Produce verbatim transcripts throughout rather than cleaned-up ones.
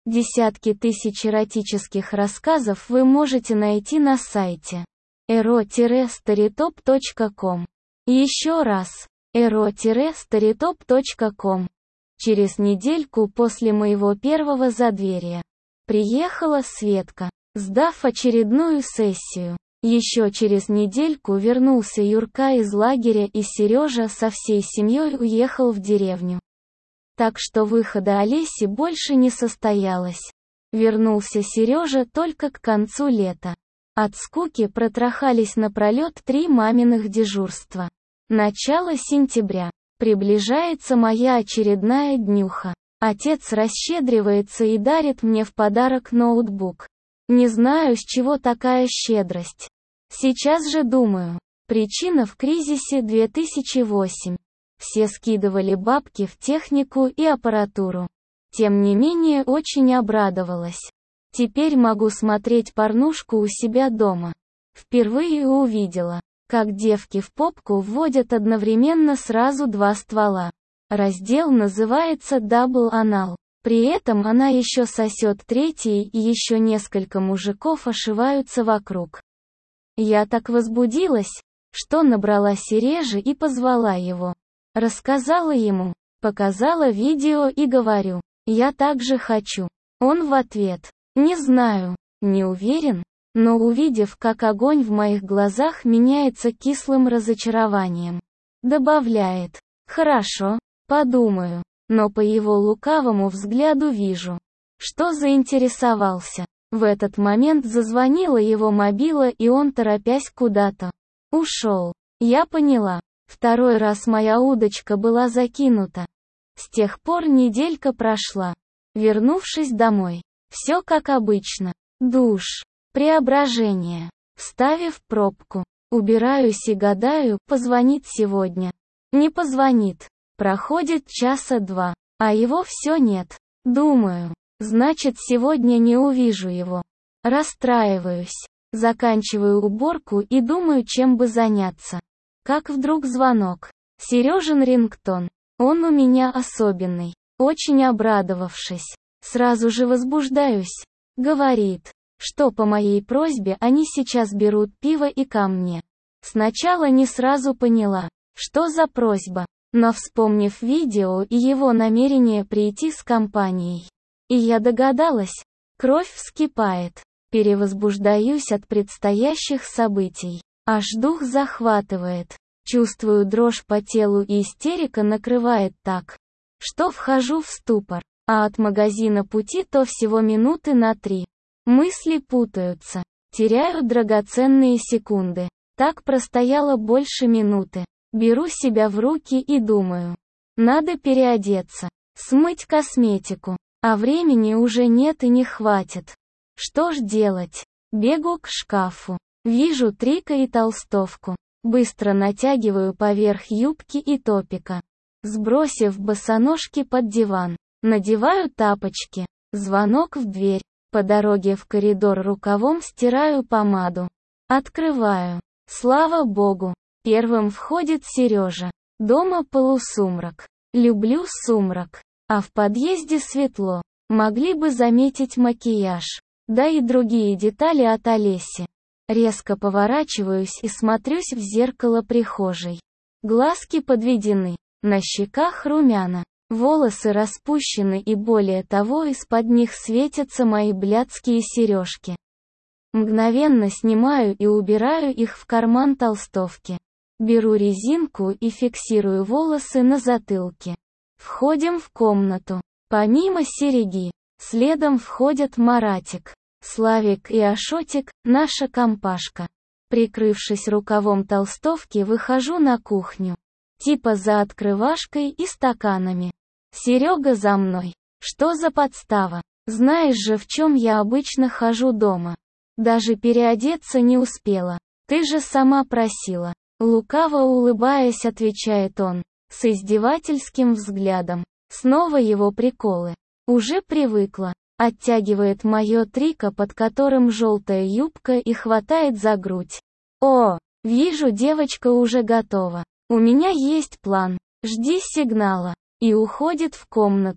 Десятки тысяч эротических рассказов вы можете найти на сайте эро старитоп точка ком. Еще раз, эро старитоп точка ком. Через недельку после моего первого задверия приехала Светка, сдав очередную сессию. Еще через недельку вернулся Юрка из лагеря, и Сережа со всей семьей уехал в деревню. Так что выхода Олеси больше не состоялось. Вернулся Сережа только к концу лета. От скуки протрахались напролет три маминых дежурства. Начало сентября. Приближается моя очередная днюха. Отец расщедривается и дарит мне в подарок ноутбук. Не знаю, с чего такая щедрость. Сейчас же думаю. Причина в кризисе две тысячи восьмом. Все скидывали бабки в технику и аппаратуру. Тем не менее, очень обрадовалась. Теперь могу смотреть порнушку у себя дома. Впервые увидела, как девки в попку вводят одновременно сразу два ствола. Раздел называется Double Anal. При этом она еще сосет третий, и еще несколько мужиков ошиваются вокруг. Я так возбудилась, что набрала Сережи и позвала его. Рассказала ему, показала видео и говорю, я также хочу. Он в ответ, не знаю, не уверен, но увидев, как огонь в моих глазах меняется кислым разочарованием, добавляет, хорошо, подумаю, но по его лукавому взгляду вижу, что заинтересовался. В этот момент зазвонила его мобила, и он, торопясь куда-то, ушел. Я поняла. Второй раз моя удочка была закинута. С тех пор неделька прошла. Вернувшись домой, все как обычно. Душ, преображение. Вставив пробку, убираюсь и гадаю, позвонит сегодня. Не позвонит. Проходит часа два, а его все нет. Думаю, значит, сегодня не увижу его. Расстраиваюсь. Заканчиваю уборку и думаю, чем бы заняться. Как вдруг звонок. Сережин рингтон. Он у меня особенный. Очень обрадовавшись, сразу же возбуждаюсь. Говорит, что по моей просьбе они сейчас берут пиво и ко мне. Сначала не сразу поняла, что за просьба, но вспомнив видео и его намерение прийти с компанией, и я догадалась, кровь вскипает. Перевозбуждаюсь от предстоящих событий. Аж дух захватывает. Чувствую дрожь по телу, и истерика накрывает так, что вхожу в ступор. А от магазина пути то всего минуты на три. Мысли путаются. Теряю драгоценные секунды. Так простояла больше минуты. Беру себя в руки и думаю. Надо переодеться. Смыть косметику. А времени уже нет и не хватит. Что ж делать? Бегу к шкафу. Вижу трика и толстовку. Быстро натягиваю поверх юбки и топика. Сбросив босоножки под диван. Надеваю тапочки. Звонок в дверь. По дороге в коридор рукавом стираю помаду. Открываю. Слава богу. Первым входит Сережа. Дома полусумрак. Люблю сумрак. А в подъезде светло. Могли бы заметить макияж. Да и другие детали от Олеси. Резко поворачиваюсь и смотрюсь в зеркало прихожей. Глазки подведены. На щеках румяна. Волосы распущены, и более того, из-под них светятся мои блядские сережки. Мгновенно снимаю и убираю их в карман толстовки. Беру резинку и фиксирую волосы на затылке. Входим в комнату. Помимо сереги, следом входят Маратик, Славик и Ашотик, наша компашка. Прикрывшись рукавом толстовки, выхожу на кухню. Типа за открывашкой и стаканами. Серега за мной. Что за подстава? Знаешь же, в чем я обычно хожу дома. Даже переодеться не успела. Ты же сама просила. Лукаво улыбаясь, отвечает он, с издевательским взглядом. Снова его приколы. Уже привыкла. Оттягивает мое трико, под которым желтая юбка, и хватает за грудь. О, вижу, девочка уже готова. У меня есть план. Жди сигнала. И уходит в комнату.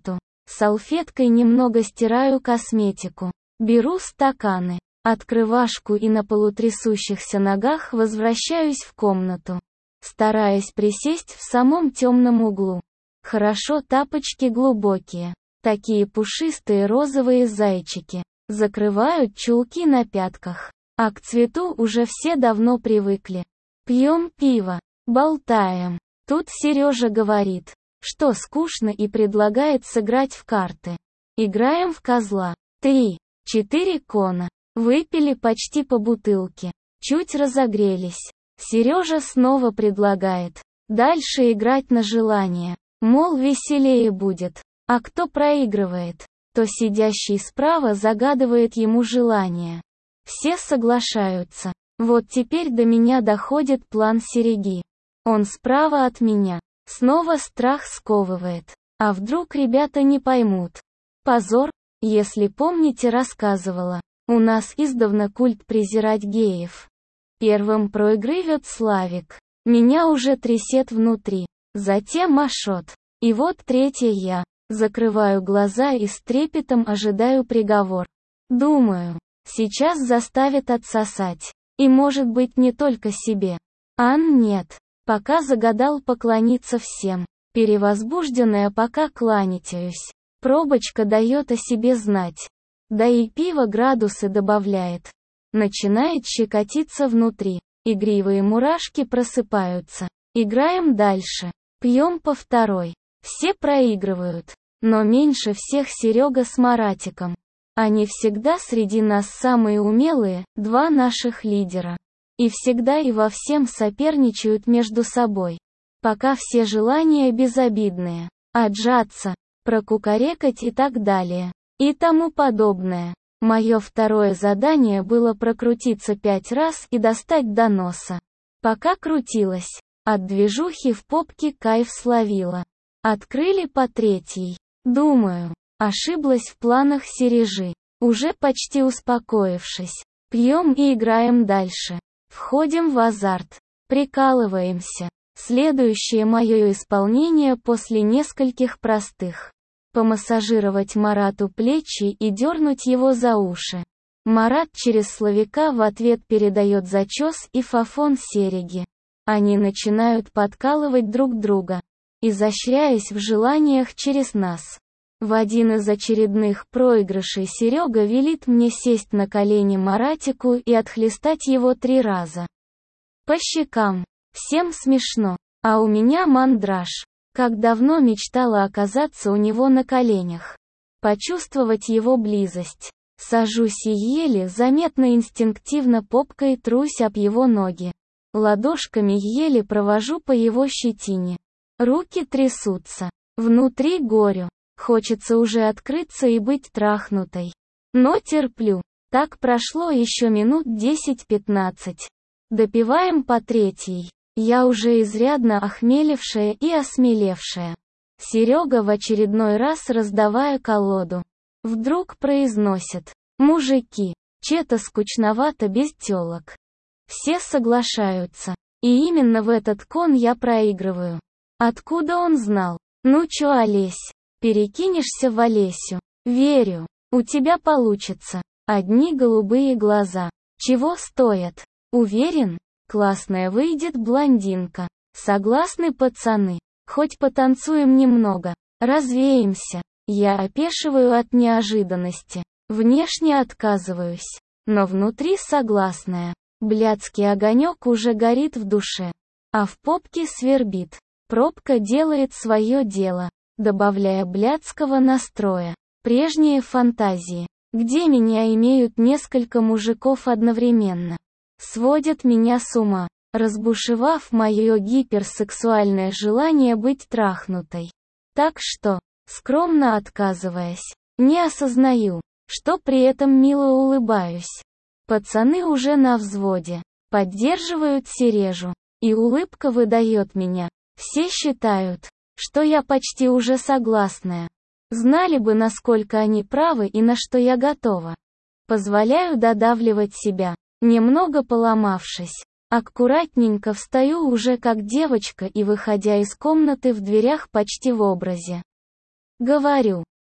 Салфеткой немного стираю косметику. Беру стаканы, открывашку и на полутрясущихся ногах возвращаюсь в комнату, стараясь присесть в самом темном углу. Хорошо тапочки глубокие, такие пушистые розовые зайчики, закрывают чулки на пятках. А к цвету уже все давно привыкли. Пьем пиво, болтаем. Тут Сережа говорит, что скучно, и предлагает сыграть в карты. Играем в козла. Три, четыре кона. Выпили почти по бутылке. Чуть разогрелись. Сережа снова предлагает дальше играть на желание. Мол, веселее будет. А кто проигрывает, то сидящий справа загадывает ему желание. Все соглашаются. Вот теперь до меня доходит план Сереги. Он справа от меня. Снова страх сковывает. А вдруг ребята не поймут? Позор, если помните, рассказывала. У нас издавна культ презирать геев. Первым проигрывает Славик. Меня уже трясет внутри. Затем Ашот. И вот третья я. Закрываю глаза и с трепетом ожидаю приговор. Думаю, сейчас заставят отсосать. И может быть не только себе. Ан нет. Пока загадал поклониться всем. Перевозбужденная пока кланяюсь. Пробочка дает о себе знать. Да и пиво градусы добавляет. Начинает щекотиться внутри. Игривые мурашки просыпаются. Играем дальше. Пьем по второй. Все проигрывают. Но меньше всех Серега с Маратиком. Они всегда среди нас самые умелые, два наших лидера. И всегда и во всем соперничают между собой. Пока все желания безобидные. Отжаться, прокукарекать и так далее. И тому подобное. Мое второе задание было прокрутиться пять раз и достать до носа. Пока крутилась. От движухи в попке кайф словила. Открыли по третьей. Думаю, ошиблась в планах Сережи. Уже почти успокоившись. Пьем и играем дальше. Входим в азарт. Прикалываемся. Следующее мое исполнение после нескольких простых. Помассажировать Марату плечи и дернуть его за уши. Марат через Славика в ответ передает зачес и фафон Сереги. Они начинают подкалывать друг друга, изощряясь в желаниях через нас. В один из очередных проигрышей Серега велит мне сесть на колени Маратику и отхлестать его три раза. По щекам. Всем смешно. А у меня мандраж. Как давно мечтала оказаться у него на коленях. Почувствовать его близость. Сажусь и еле заметно инстинктивно попкой трусь об его ноги. Ладошками еле провожу по его щетине. Руки трясутся. Внутри горю. Хочется уже открыться и быть трахнутой. Но терплю. Так прошло еще минут десять-пятнадцать. Допиваем по третьей. Я уже изрядно охмелевшая и осмелевшая. Серега в очередной раз, раздавая колоду, вдруг произносит: «Мужики, че-то скучновато без тёлок». Все соглашаются. И именно в этот кон я проигрываю. Откуда он знал? Ну чё, Олесь? Перекинешься в Олесю? Верю. У тебя получится. Одни голубые глаза. Чего стоят? Уверен? Классная выйдет блондинка. Согласны, пацаны? Хоть потанцуем немного. Развеемся. Я опешиваю от неожиданности. Внешне отказываюсь. Но внутри согласная. Блядский огонек уже горит в душе. А в попке свербит. Пробка делает свое дело, добавляя блядского настроя. Прежние фантазии, где меня имеют несколько мужиков одновременно, сводят меня с ума, разбушевав мое гиперсексуальное желание быть трахнутой. Так что, скромно отказываясь, не осознаю, что при этом мило улыбаюсь. Пацаны уже на взводе, поддерживают Сережу, и улыбка выдает меня. Все считают, что я почти уже согласная. Знали бы, насколько они правы и на что я готова. Позволяю додавливать себя, немного поломавшись. Аккуратненько встаю уже как девочка и, выходя из комнаты, в дверях почти в образе. Говорю: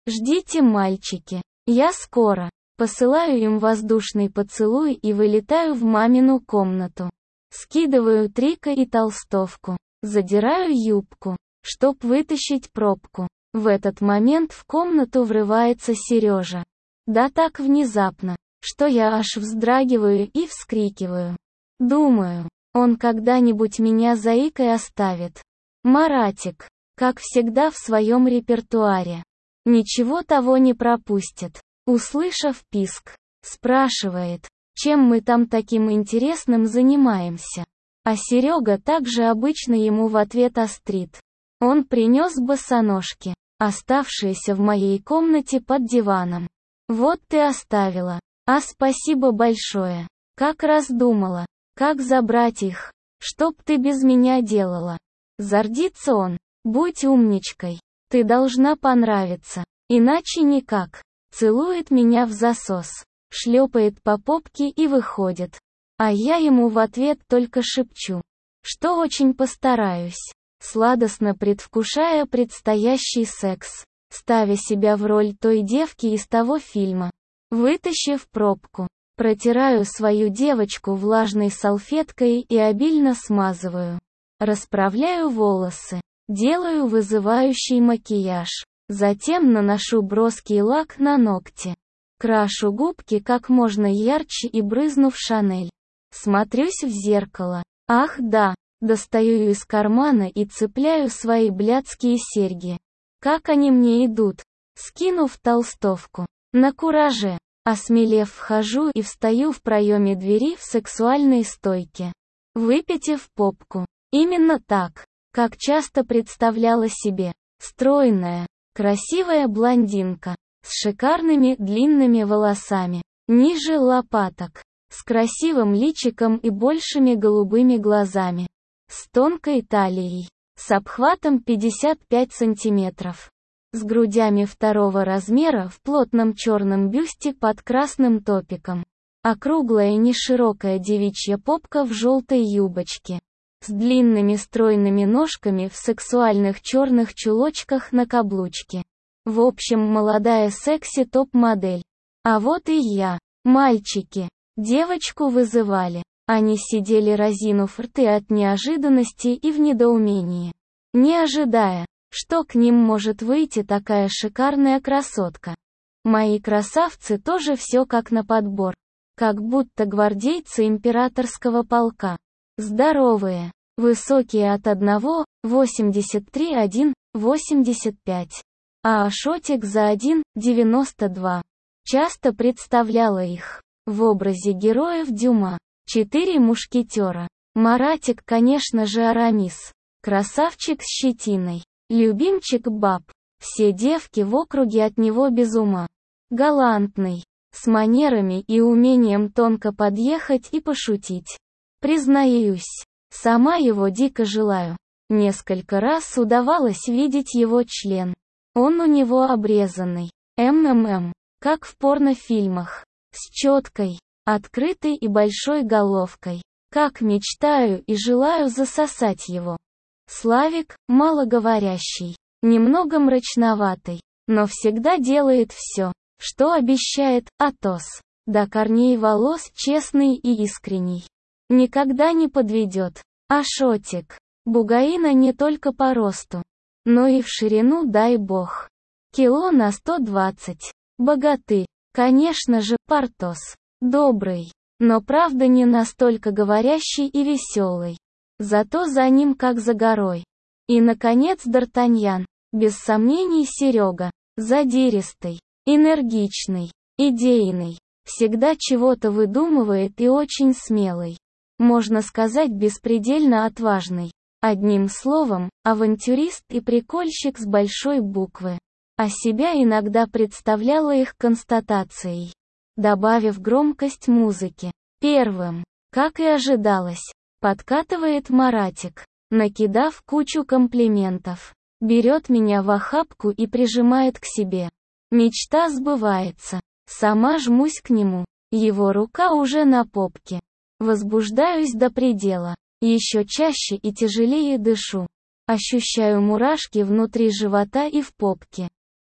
Ждите, мальчики. Я скоро. Посылаю им воздушный поцелуй и вылетаю в мамину комнату. Скидываю трико и толстовку. Задираю юбку, чтоб вытащить пробку. В этот момент в комнату врывается Сережа. Да так внезапно, что я аж вздрагиваю и вскрикиваю. Думаю, он когда-нибудь меня заикой оставит. Маратик, как всегда в своем репертуаре. Ничего того не пропустит. Услышав писк, спрашивает, чем мы там таким интересным занимаемся. А Серега также обычно ему в ответ острит. Он принес босоножки, оставшиеся в моей комнате под диваном. Вот ты оставила. А спасибо большое. Как раз думала, как забрать их. Чтоб ты без меня делала. Зардится он. Будь умничкой. Ты должна понравиться. Иначе никак. Целует меня в засос. Шлепает по попке и выходит. А я ему в ответ только шепчу, что очень постараюсь. Сладостно предвкушая предстоящий секс. Ставя себя в роль той девки из того фильма. Вытащив пробку, протираю свою девочку влажной салфеткой и обильно смазываю. Расправляю волосы, делаю вызывающий макияж. Затем наношу броский лак на ногти. Крашу губки как можно ярче и брызнув Шанель. Смотрюсь в зеркало. Ах да, достаю из кармана и цепляю свои блядские серьги. Как они мне идут. Скинув толстовку. На кураже. Осмелев, вхожу и встаю в проеме двери в сексуальной стойке. Выпитив попку. Именно так, как часто представляла себе. Стройная, красивая блондинка. С шикарными длинными волосами. Ниже лопаток. С красивым личиком и большими голубыми глазами. С тонкой талией. С обхватом пятьдесят пять сантиметров. С грудями второго размера в плотном черном бюсте под красным топиком. Округлая неширокая девичья попка в желтой юбочке. С длинными стройными ножками в сексуальных черных чулочках на каблучке. В общем, молодая секси топ-модель. А вот и я. Мальчики. Девочку вызывали. Они сидели разинув рты от неожиданности и в недоумении. Не ожидая, что к ним может выйти такая шикарная красотка. Мои красавцы тоже все как на подбор. Как будто гвардейцы императорского полка. Здоровые. Высокие от одного восемьдесят три один восемьдесят пять. А Ашотик за один девяносто два. Часто представляла их в образе героев Дюма. Четыре мушкетера. Маратик, конечно же, Арамис. Красавчик с щетиной. Любимчик баб. Все девки в округе от него без ума. Галантный. С манерами и умением тонко подъехать и пошутить. Признаюсь, сама его дико желаю. Несколько раз удавалось видеть его член. Он у него обрезанный. МММ. Как в порнофильмах. С четкой, открытой и большой головкой. Как мечтаю и желаю засосать его. Славик, малоговорящий, немного мрачноватый, но всегда делает все, что обещает. Атос. До корней волос честный и искренний. Никогда не подведет. Ашотик. Бугаина не только по росту, но и в ширину, дай бог. Кило на сто двадцать. Богаты. Конечно же, Портос. Добрый. Но правда не настолько говорящий и веселый. Зато за ним как за горой. И, наконец, Д'Артаньян. Без сомнений, Серега. Задиристый. Энергичный. Идейный. Всегда чего-то выдумывает и очень смелый. Можно сказать, беспредельно отважный. Одним словом, авантюрист и прикольщик с большой буквы. А себя иногда представляла их констатацией. Добавив громкость музыки. Первым, как и ожидалось, подкатывает Маратик, накидав кучу комплиментов. Берет меня в охапку и прижимает к себе. Мечта сбывается. Сама жмусь к нему. Его рука уже на попке. Возбуждаюсь до предела. Еще чаще и тяжелее дышу. Ощущаю мурашки внутри живота и в попке.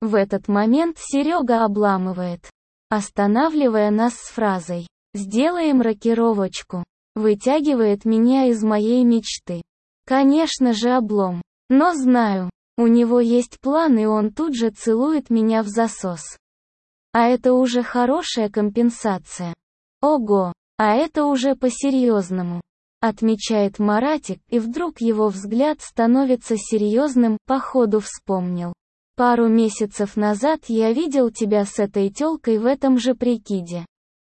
В этот момент Серега обламывает, останавливая нас с фразой «Сделаем рокировочку», вытягивает меня из моей мечты. Конечно же облом. Но знаю, у него есть план, и он тут же целует меня в засос. А это уже хорошая компенсация. Ого, а это уже по-серьезному. Отмечает Маратик, и вдруг его взгляд становится серьезным, походу вспомнил. Пару месяцев назад я видел тебя с этой тёлкой в этом же прикиде.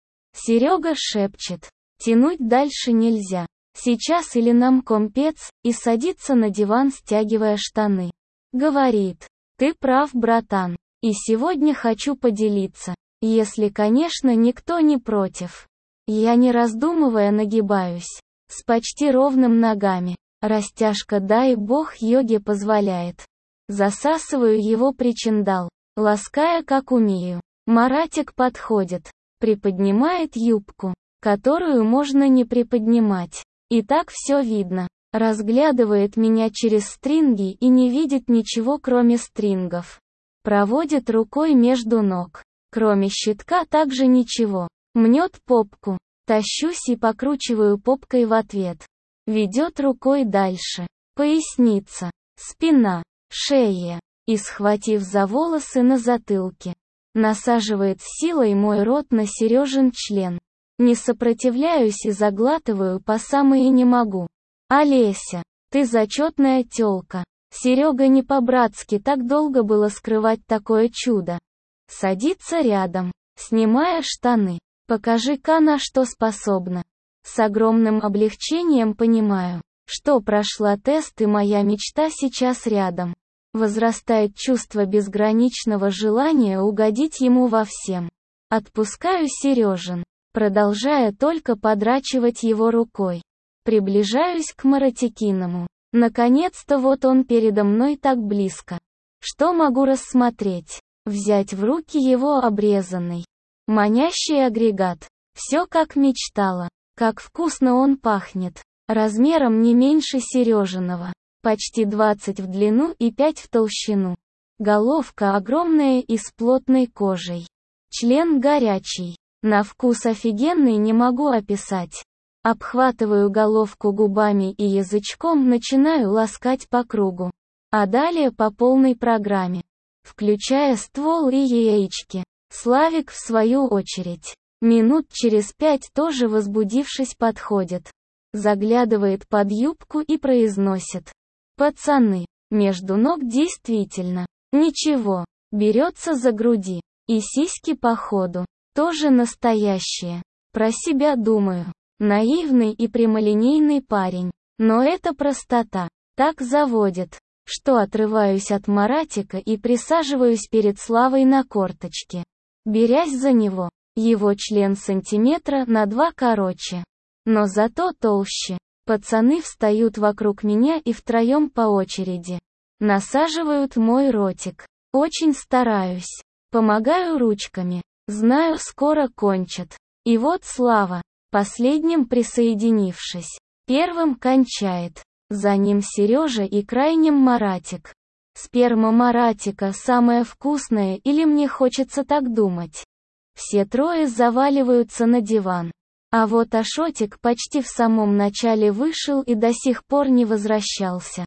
Серега шепчет. Тянуть дальше нельзя. Сейчас или нам компец, и садится на диван, стягивая штаны. Говорит. Ты прав, братан. И сегодня хочу поделиться. Если, конечно, никто не против. Я, не раздумывая, нагибаюсь. С почти ровным ногами. Растяжка, дай бог, йоге позволяет. Засасываю его причиндал, лаская как умею. Маратик подходит, приподнимает юбку, которую можно не приподнимать. И так все видно. Разглядывает меня через стринги и не видит ничего, кроме стрингов. Проводит рукой между ног. Кроме щитка также ничего. Мнет попку. Тащусь и покручиваю попкой в ответ. Ведет рукой дальше. Поясница, спина, шея. И, схватив за волосы на затылке, насаживает силой мой рот на Сережин член. Не сопротивляюсь и заглатываю по самые не могу. Олеся, ты зачетная тёлка. Серега не по-братски так долго было скрывать такое чудо. Садится рядом, снимая штаны. Покажи-ка, на что способна. С огромным облегчением понимаю, что прошла тест, и моя мечта сейчас рядом. Возрастает чувство безграничного желания угодить ему во всем. Отпускаю Сережин, продолжая только подрачивать его рукой. Приближаюсь к Маратикиному. Наконец-то вот он передо мной так близко. Что могу рассмотреть? Взять в руки его обрезанный, манящий агрегат. Все как мечтала. Как вкусно он пахнет. Размером не меньше Сережиного. Почти двадцать в длину и пять в толщину. Головка огромная и с плотной кожей. Член горячий. На вкус офигенный, не могу описать. Обхватываю головку губами и язычком начинаю ласкать по кругу. А далее по полной программе. Включая ствол и яички. Славик, в свою очередь, минут через пять, тоже возбудившись, подходит. Заглядывает под юбку и произносит. Пацаны, между ног действительно ничего. Берется за груди. И сиськи, походу, тоже настоящие. Про себя думаю. Наивный и прямолинейный парень. Но это простота. Так заводит, что отрываюсь от Маратика и присаживаюсь перед Славой на корточке. Берясь за него. Его член сантиметра на два короче. Но зато толще. Пацаны встают вокруг меня и втроем по очереди насаживают мой ротик. Очень стараюсь. Помогаю ручками. Знаю, скоро кончат. И вот Слава, последним присоединившись, первым кончает. За ним Сережа и крайним Маратик. Сперма Маратика самая вкусная, или мне хочется так думать. Все трое заваливаются на диван. А вот Ашотик почти в самом начале вышел и до сих пор не возвращался.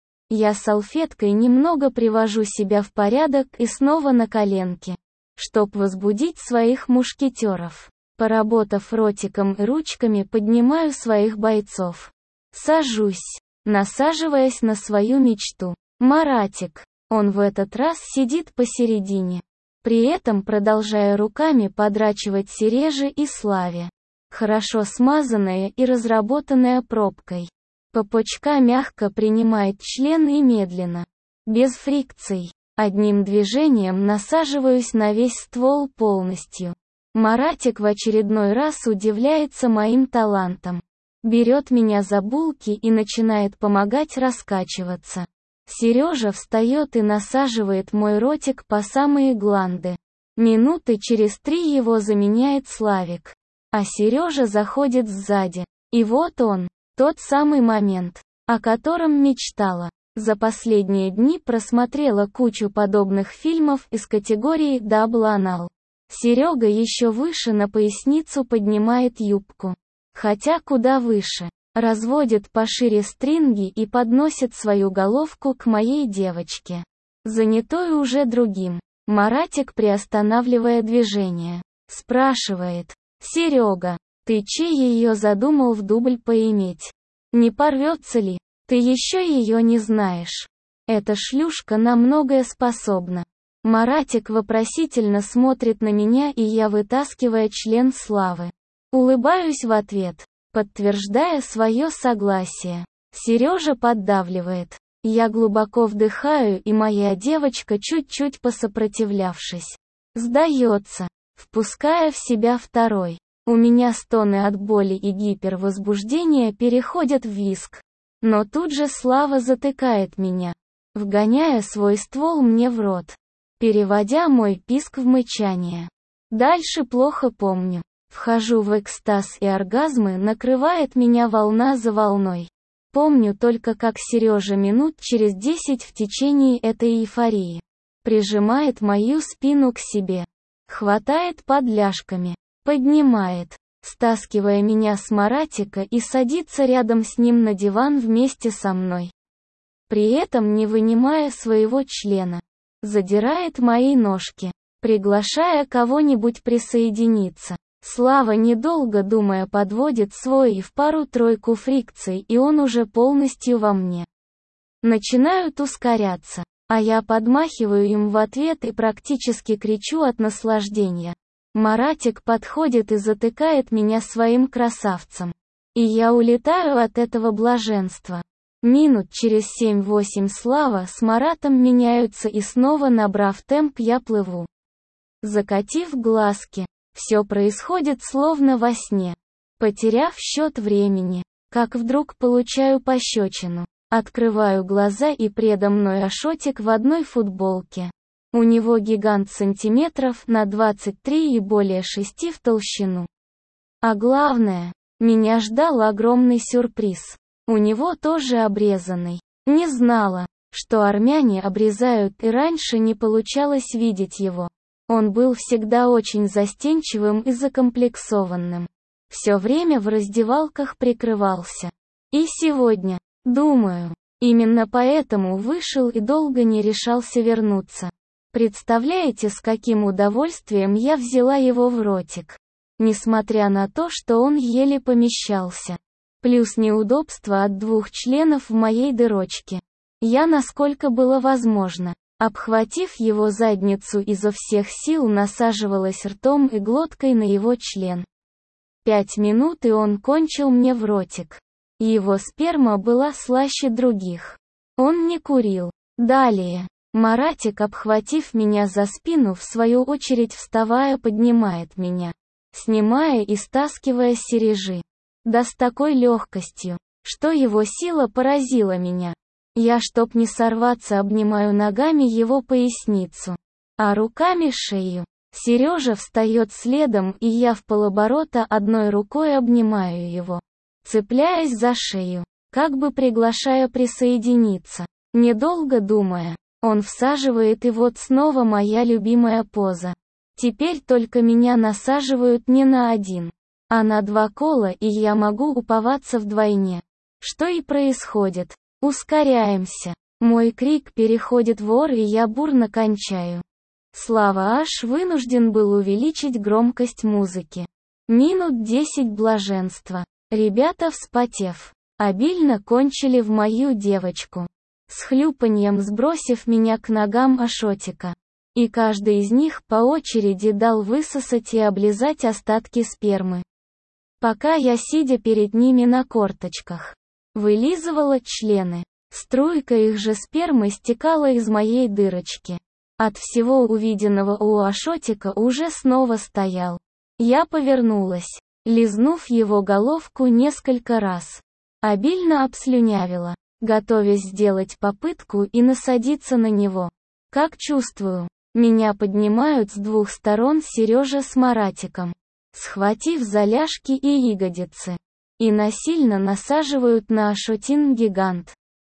Я салфеткой немного привожу себя в порядок и снова на коленки, чтоб возбудить своих мушкетеров. Поработав ротиком и ручками, поднимаю своих бойцов. Сажусь, насаживаясь на свою мечту. Маратик. Он в этот раз сидит посередине. При этом продолжая руками подрачивать Сереже и Славе. Хорошо смазанная и разработанная пробкой. Попочка мягко принимает член и медленно, без фрикций, одним движением насаживаюсь на весь ствол полностью. Маратик в очередной раз удивляется моим талантом. Берет меня за булки и начинает помогать раскачиваться. Сережа встает и насаживает мой ротик по самые гланды. Минуты через три его заменяет Славик. А Сережа заходит сзади. И вот он, тот самый момент, о котором мечтала. За последние дни просмотрела кучу подобных фильмов из категории «Double Anal». Серега еще выше на поясницу поднимает юбку. Хотя куда выше. Разводит пошире стринги и подносит свою головку к моей девочке. Занятой уже другим. Маратик, приостанавливая движение, спрашивает: «Серега, ты чей ее задумал в дубль поиметь? Не порвется ли? Ты еще ее не знаешь. Эта шлюшка на многое способна». Маратик вопросительно смотрит на меня, и я, вытаскивая член Славы, улыбаюсь в ответ, подтверждая свое согласие. Сережа поддавливает. Я глубоко вдыхаю, и моя девочка, чуть-чуть посопротивлявшись, сдается, впуская в себя второй. У меня стоны от боли и гипервозбуждения переходят в визг. Но тут же Слава затыкает меня, вгоняя свой ствол мне в рот, переводя мой писк в мычание. Дальше плохо помню. Вхожу в экстаз, и оргазмы накрывает меня волна за волной. Помню только, как Сережа минут через десять в течение этой эйфории прижимает мою спину к себе, хватает под ляжками, поднимает, стаскивая меня с Маратика, и садится рядом с ним на диван вместе со мной. При этом не вынимая своего члена, задирает мои ножки, приглашая кого-нибудь присоединиться. Слава, недолго думая, подводит свой и в пару-тройку фрикций, и он уже полностью во мне. Начинают ускоряться, а я подмахиваю им в ответ и практически кричу от наслаждения. Маратик подходит и затыкает меня своим красавцем. И я улетаю от этого блаженства. Минут через семь-восемь Слава с Маратом меняются, и снова, набрав темп, я плыву, закатив глазки. Все происходит словно во сне. Потеряв счет времени, как вдруг получаю пощечину. Открываю глаза, и предо мной Ашотик в одной футболке. У него гигант сантиметров на двадцать три и более шести в толщину. А главное, меня ждал огромный сюрприз. У него тоже обрезанный. Не знала, что армяне обрезают, и раньше не получалось видеть его. Он был всегда очень застенчивым и закомплексованным. Все время в раздевалках прикрывался. И сегодня, думаю, именно поэтому вышел и долго не решался вернуться. Представляете, с каким удовольствием я взяла его в ротик. Несмотря на то, что он еле помещался. Плюс неудобство от двух членов в моей дырочке. Я, насколько было возможно, обхватив его задницу, изо всех сил насаживалась ртом и глоткой на его член. Пять минут, и он кончил мне в ротик. Его сперма была слаще других. Он не курил. Далее, Маратик, обхватив меня за спину, в свою очередь вставая, поднимает меня, снимая и стаскивая сережи. Да с такой легкостью, что его сила поразила меня. Я, чтоб не сорваться, обнимаю ногами его поясницу, а руками шею. Сережа встает следом, и я в полоборота одной рукой обнимаю его, цепляясь за шею, как бы приглашая присоединиться. Недолго думая, он всаживает, и вот снова моя любимая поза. Теперь только меня насаживают не на один, а на два кола, и я могу уповаться вдвойне. Что и происходит. Ускоряемся. Мой крик переходит в ор, и я бурно кончаю. Слава аж вынужден был увеличить громкость музыки. Минут десять блаженства. Ребята, вспотев, обильно кончили в мою девочку, с хлюпаньем сбросив меня к ногам Ашотика. И каждый из них по очереди дал высосать и облизать остатки спермы. Пока я, сидя перед ними на корточках, вылизывала члены. Струйка их же спермы стекала из моей дырочки. От всего увиденного у Ашотика уже снова стоял. Я повернулась, лизнув его головку несколько раз. Обильно обслюнявила, готовясь сделать попытку и насадиться на него. Как чувствую, меня поднимают с двух сторон Сережа с Маратиком, схватив за ляжки и ягодицы, и насильно насаживают на Ашотин гигант.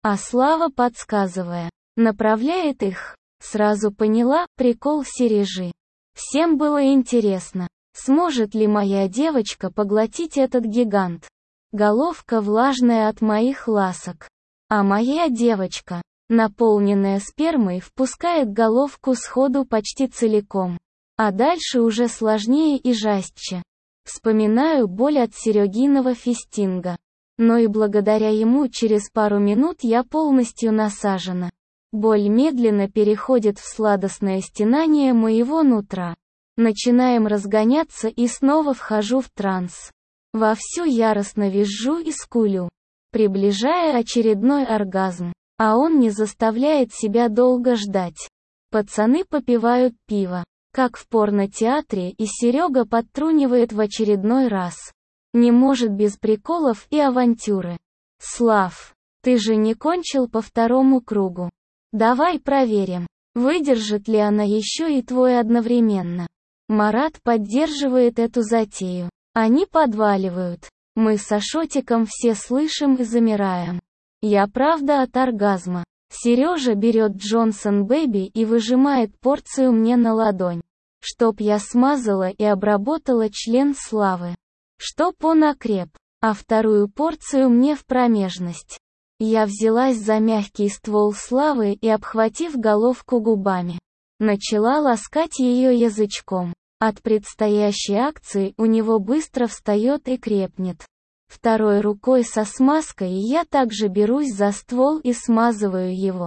а Слава, подсказывая, направляет их. Сразу поняла прикол Сережи. Всем было интересно, сможет ли моя девочка поглотить этот гигант. Головка влажная от моих ласок. А моя девочка, наполненная спермой, впускает головку сходу почти целиком. А дальше уже сложнее и жестче. Вспоминаю боль от Серегиного фистинга. Но и благодаря ему через пару минут я полностью насажена. Боль медленно переходит в сладостное стенание моего нутра. Начинаем разгоняться и снова вхожу в транс. Вовсю яростно визжу и скулю, приближая очередной оргазм. А он не заставляет себя долго ждать. Пацаны попивают пиво, как в порно-театре, и Серега подтрунивает в очередной раз. Не может без приколов и авантюры. Слав, ты же не кончил по второму кругу. Давай проверим, выдержит ли она еще и твой одновременно. Марат поддерживает эту затею. Они подваливают. Мы с Ашотиком все слышим и замираем. Я правда от оргазма. Сережа берет Джонсон Бэби и выжимает порцию мне на ладонь. Чтоб я смазала и обработала член Славы. Чтоб он окреп. А вторую порцию мне в промежность. Я взялась за мягкий ствол Славы и, обхватив головку губами, начала ласкать ее язычком. От предстоящей акции у него быстро встает и крепнет. Второй рукой со смазкой я также берусь за ствол и смазываю его.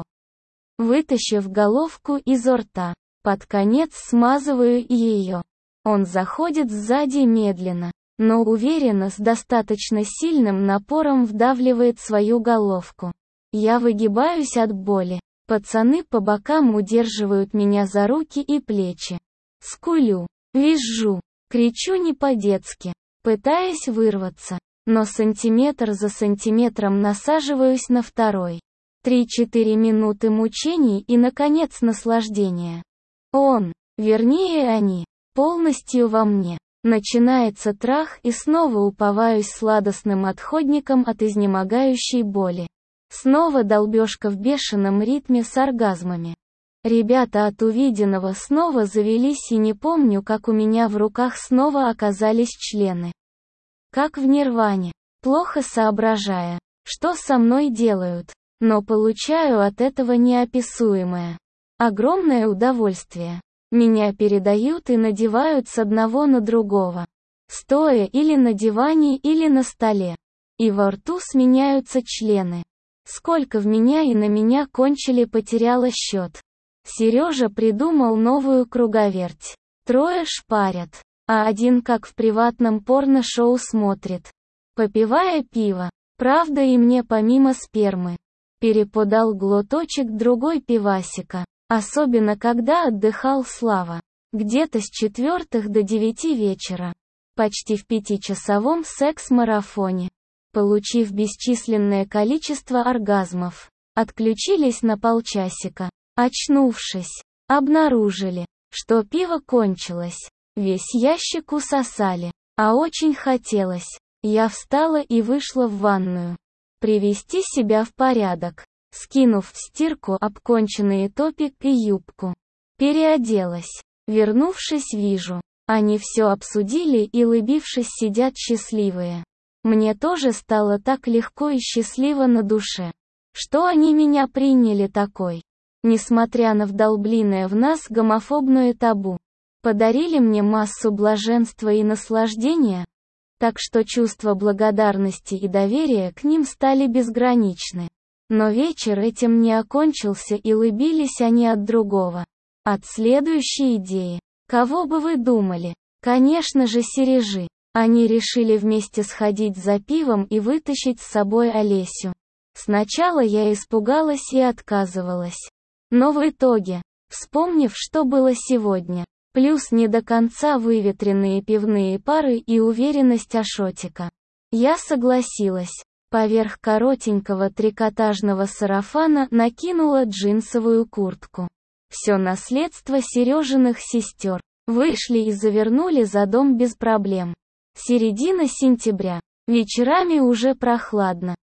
Вытащив головку изо рта, под конец смазываю и ее. Он заходит сзади медленно, но уверенно, с достаточно сильным напором вдавливает свою головку. Я выгибаюсь от боли. Пацаны по бокам удерживают меня за руки и плечи. Скулю, визжу, кричу не по-детски, пытаясь вырваться, но сантиметр за сантиметром насаживаюсь на второй. Три-четыре минуты мучений и, наконец, наслаждения. Он, вернее они, полностью во мне. Начинается трах, и снова уповаюсь сладостным отходником от изнемогающей боли. Снова долбежка в бешеном ритме с оргазмами. Ребята от увиденного снова завелись, и не помню, как у меня в руках снова оказались члены. Как в нирване, плохо соображая, что со мной делают, но получаю от этого неописуемое, огромное удовольствие. Меня передают и надевают с одного на другого, стоя или на диване, или на столе. И во рту сменяются члены. Сколько в меня и на меня кончили, потеряла счет. Сережа придумал новую круговерть. Трое шпарят, а один как в приватном порно-шоу смотрит, попивая пиво. Правда, и мне помимо спермы переподал глоточек другой пивасика. Особенно когда отдыхал Слава. Где-то с четвертых до девяти вечера. Почти в пятичасовом секс-марафоне. Получив бесчисленное количество оргазмов, отключились на полчасика. Очнувшись, обнаружили, что пиво кончилось. Весь ящик усосали. А очень хотелось. Я встала и вышла в ванную. Привести себя в порядок. Скинув в стирку обконченные топик и юбку. Переоделась. Вернувшись, вижу, они все обсудили и, улыбившись, сидят счастливые. Мне тоже стало так легко и счастливо на душе. Что они меня приняли такой. Несмотря на вдолбленное в нас гомофобное табу. Подарили мне массу блаженства и наслаждения. Так что чувства благодарности и доверия к ним стали безграничны. Но вечер этим не окончился, и улыбились они от другого. От следующей идеи. Кого бы вы думали? Конечно же, Сережи. Они решили вместе сходить за пивом и вытащить с собой Олесю. Сначала я испугалась и отказывалась. Но в итоге, вспомнив, что было сегодня, плюс не до конца выветренные пивные пары и уверенность Ашотика, я согласилась. Поверх коротенького трикотажного сарафана накинула джинсовую куртку. Все наследство Сережиных сестер. Вышли и завернули за дом без проблем. Середина сентября. Вечерами уже прохладно.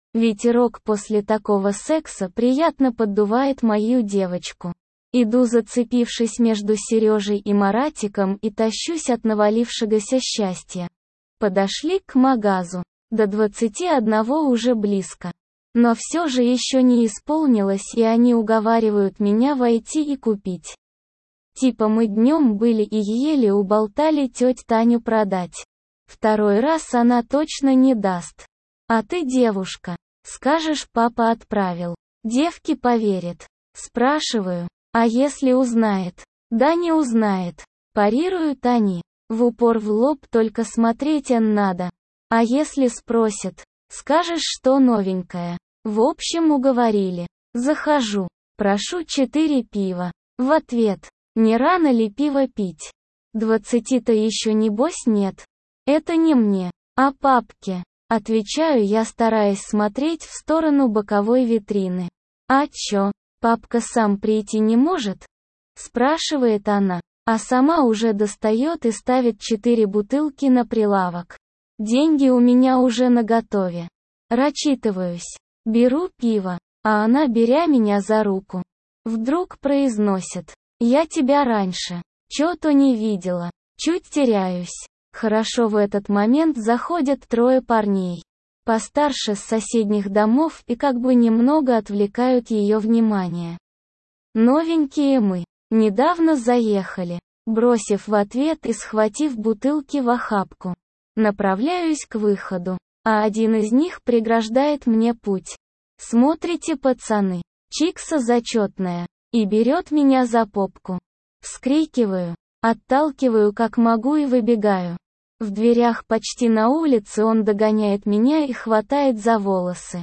Ветерок после такого секса приятно поддувает мою девочку. Иду, зацепившись между Сережей и Маратиком, и тащусь от навалившегося счастья. Подошли к магазу. До двадцати одного уже близко. Но все же еще не исполнилось, и они уговаривают меня войти и купить. Типа мы днем были и еле уболтали теть Таню продать. Второй раз она точно не даст. А ты, девушка, скажешь, папа отправил. Девки поверят. Спрашиваю, а если узнает? Да не узнает. Парируют они. В упор в лоб, только смотреть эн надо. А если спросят, скажешь, что новенькое. В общем, уговорили. Захожу. Прошу четыре пива. В ответ, не рано ли пиво пить? Двадцати-то еще небось нет. Это не мне, а папке. Отвечаю я, стараясь смотреть в сторону боковой витрины. А чё, папка сам прийти не может? Спрашивает она, а сама уже достает и ставит четыре бутылки на прилавок. Деньги у меня уже наготове. Рачитываюсь. Беру пиво, а она, беря меня за руку, вдруг произносит: «Я тебя раньше чё-то не видела». Чуть теряюсь. Хорошо, в этот момент заходят трое парней, постарше, с соседних домов, и как бы немного отвлекают ее внимание. Новенькие мы. Недавно заехали. Бросив в ответ и схватив бутылки в охапку, направляюсь к выходу, а один из них преграждает мне путь. Смотрите, пацаны, чикса зачетная, и берет меня за попку. Вскрикиваю, отталкиваю как могу и выбегаю. В дверях почти на улице он догоняет меня и хватает за волосы.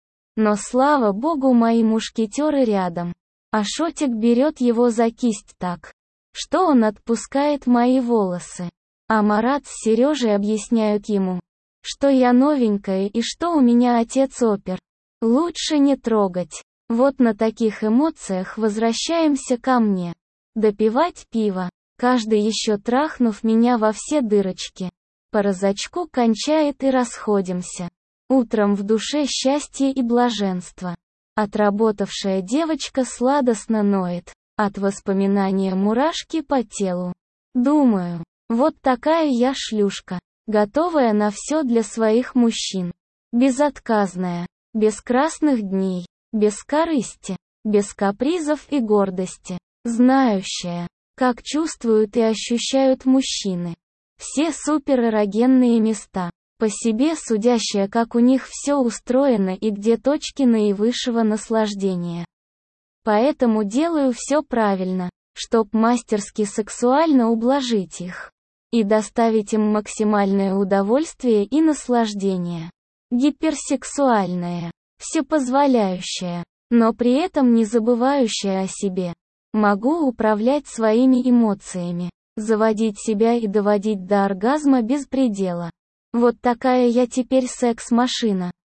Но слава богу, мои мушкетеры рядом. А Шотик берет его за кисть так, что он отпускает мои волосы. А Марат с Сережей объясняют ему, что я новенькая и что у меня отец опер. Лучше не трогать. Вот на таких эмоциях возвращаемся ко мне. Допивать пиво. Каждый, еще трахнув меня во все дырочки, по разочку кончает, и расходимся. Утром в душе счастье и блаженство. Отработавшая девочка сладостно ноет. От воспоминания мурашки по телу. Думаю, вот такая я шлюшка, готовая на все для своих мужчин. Безотказная, без красных дней, без корысти, без капризов и гордости. Знающая, как чувствуют и ощущают мужчины. Все суперэрогенные места. По себе судящая, как у них все устроено и где точки наивысшего наслаждения. Поэтому делаю все правильно, чтоб мастерски сексуально ублажить их. И доставить им максимальное удовольствие и наслаждение. Гиперсексуальная, всепозволяющая, но при этом не забывающая о себе. Могу управлять своими эмоциями, заводить себя и доводить до оргазма без предела. Вот такая я теперь секс-машина.